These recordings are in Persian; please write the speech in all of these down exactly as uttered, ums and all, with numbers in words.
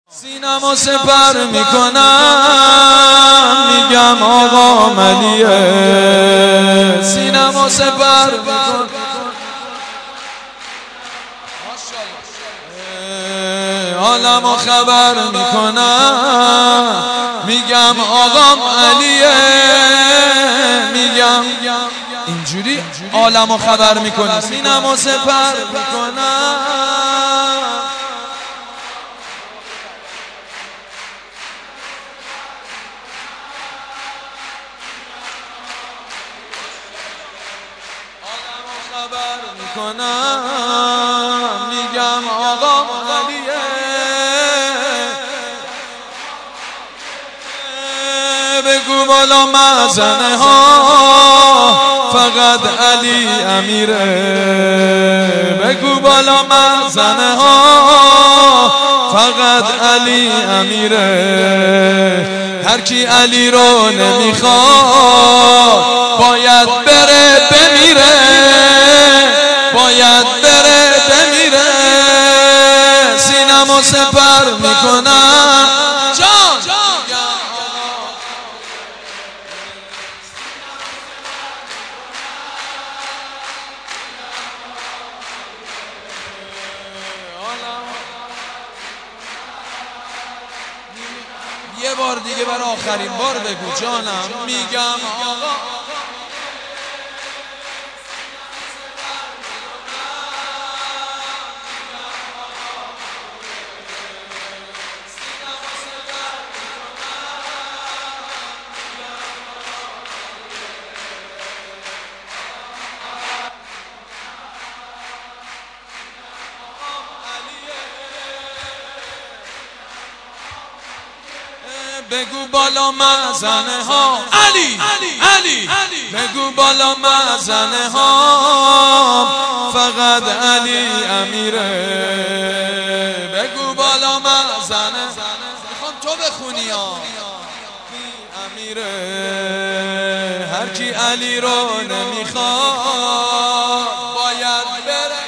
سینمو سپر میکنم میگم آقا علیه. سینمو سپر میکنم عالمو خبر میکنم میگم آقا علیه. میگم اینجوری عالمو خبر میکنی. سینمو سپر میکنم خبر میکنم میگم آقا علیه. بگو بالا مزنه ها فقط علی امیره. بگو بالا مزنه ها فقط علی امیره. هر کی علی رو نمیخواد باید بره بمیره. باید بره بمیره. سینمو سپر میکنم جان یه بار دیگه برای آخرین بار بگو جانم. میگم آقا بگو بالا مزنه ها علی علی. بگو بالا مزنه ها فقط علی امیره. بگو بالا مزنه میخوام تو بخونی ها امیره. هر کی علی رو نمیخواد باید بره.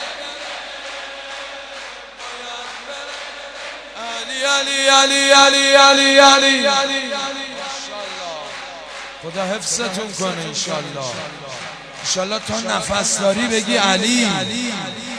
علی علی علی علی علی علی. خدا حفظتون کنه انشالله. انشالله تا نفس داری بگی علی.